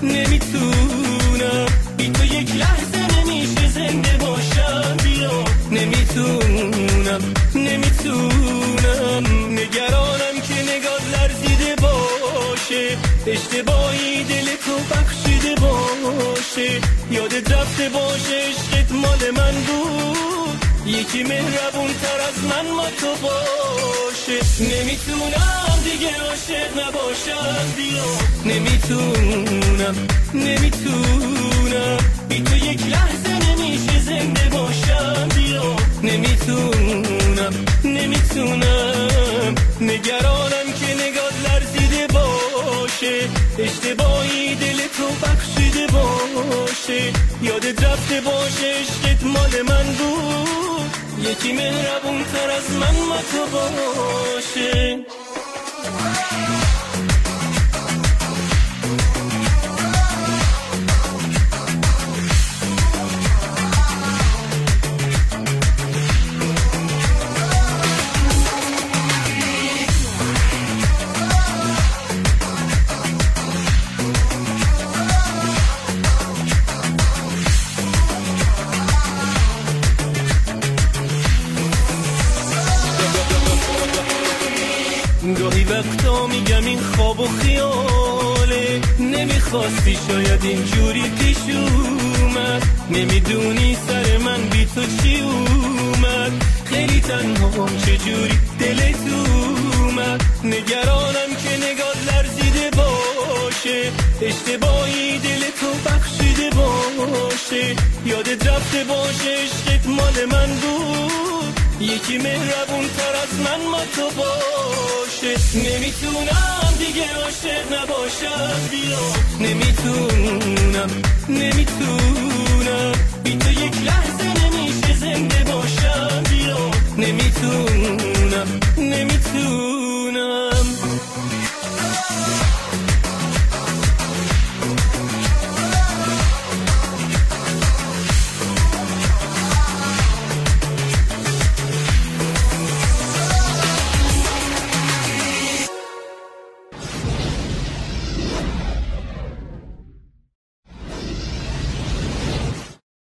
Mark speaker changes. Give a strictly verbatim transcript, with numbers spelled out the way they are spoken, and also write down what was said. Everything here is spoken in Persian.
Speaker 1: نمیتونم بی تو یک لحظه نمیشه زنده باشم بیا نمیتونم نمیتونم نگرانم که نگاه لرزیده باشه اشتباهی دل تو بخشیده باشه یادت رفته باشه عشقت مال من بود یکی مهربون تر از من ما تو باشه نمیتونم دیگه عاشق نباشم بیا نمیتونم نمیتونم بی تو یک لحظه نمیشه زنده باشم بیا نمیتونم نمیتونم نگرانم که نگاه لرزیده باشه اشتباهی دل تو بخشیده باشه یادت رفته باشه عشقت مال من بود یکی مهربون تر از من ما تو باشه گاهی وقتا میگم این خواب و خیاله نمیخواستی شاید اینجوری پیش اومد نمیدونی سر من بی تو چی اومد خیلی تنهام چجوری دلت اومد نگرانم که نگاه لرزیده باشه اشتباهی دل تو بخشیده باشه یادت رفته باشه عشقت مال من بود یکی مهربون تر از من ما تو باشه نمیتونم دیگه عاشق نباشم بیا نمیتونم نمیتونم